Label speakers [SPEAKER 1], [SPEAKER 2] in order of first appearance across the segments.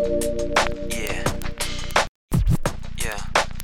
[SPEAKER 1] Yeah. Yeah.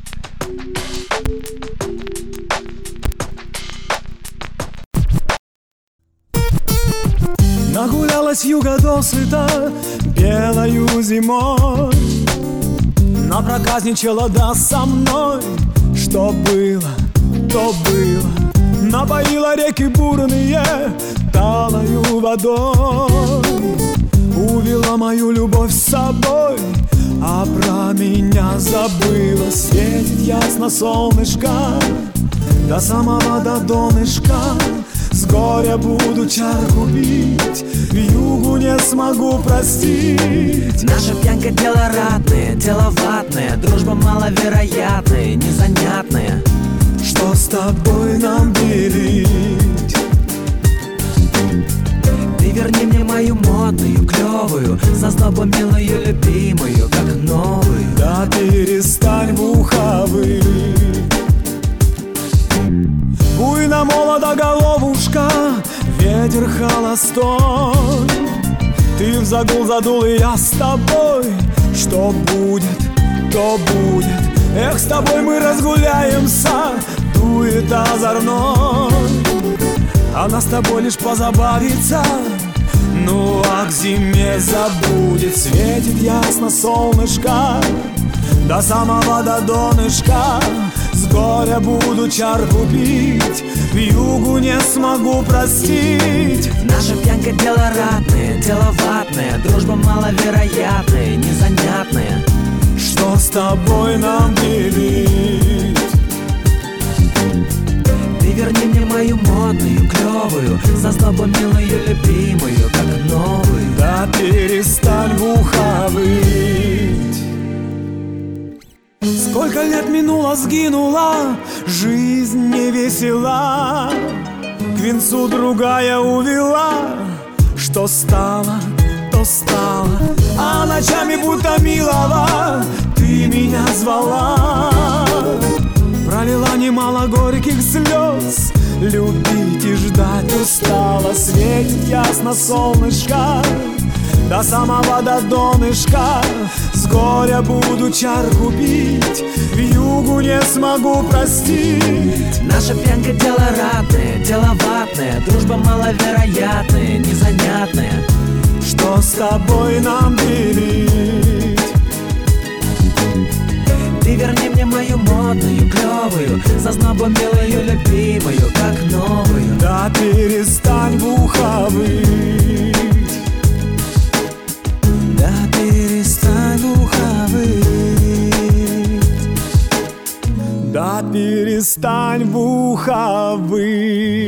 [SPEAKER 2] Нагулялась юга досыта белою зимой, напроказничала да со мной. Что было, то было. Напоила реки бурные талою водой, увела мою любовь с собой, а про меня забыла. Светит ясно солнышко до самого до донышка. С горя буду чарку пить, вьюгу не смогу простить.
[SPEAKER 1] Наша пьянка дело ратное, дело ватное, дружба маловероятная, незанятная.
[SPEAKER 2] Что с тобой нам делить?
[SPEAKER 1] Ты верни мне мою модную, клевую, зазнобу милую, любимую, как новую.
[SPEAKER 2] Да перестань в ухо выть. Буйно молода головушка, ветер холостой. Ты в загул задул, и я с тобой. Что будет, то будет. Эх, с тобой мы разгуляемся, дует озорной. Она с тобой лишь позабавится, ну а к зиме забудет. Светит ясно солнышко до самого до донышка. С горя буду чарку пить, вьюгу не смогу простить.
[SPEAKER 1] Наша пьянка дело ратное, дело ватное, дружба маловероятная, незанятная.
[SPEAKER 2] Что с тобой нам делить?
[SPEAKER 1] Ты верни мне мою модную, клевую, зазнобу милую, любимую, как новую.
[SPEAKER 2] Да перестань в ухо выть. Сколько лет минуло, сгинула, жизнь не весела, к венцу другая увела. Что стало, то стало, а ночами будто милого ты меня звала. Пролила немало горьких слез, любить и ждать устала. Светит ясно солнышко до самого до донышка. С горя буду чарку пить, вьюгу не смогу простить.
[SPEAKER 1] Наша пьянка дело ратное, дело ватное, дружба маловероятная, незанятная.
[SPEAKER 2] Что с тобой нам делить?
[SPEAKER 1] Ты верни мне мою модную, клевую, зазнобу милую, любимую, как новую.
[SPEAKER 2] Да перестань в ухо выть.
[SPEAKER 1] Да перестань в ухо выть.
[SPEAKER 2] Да перестань в ухо выть.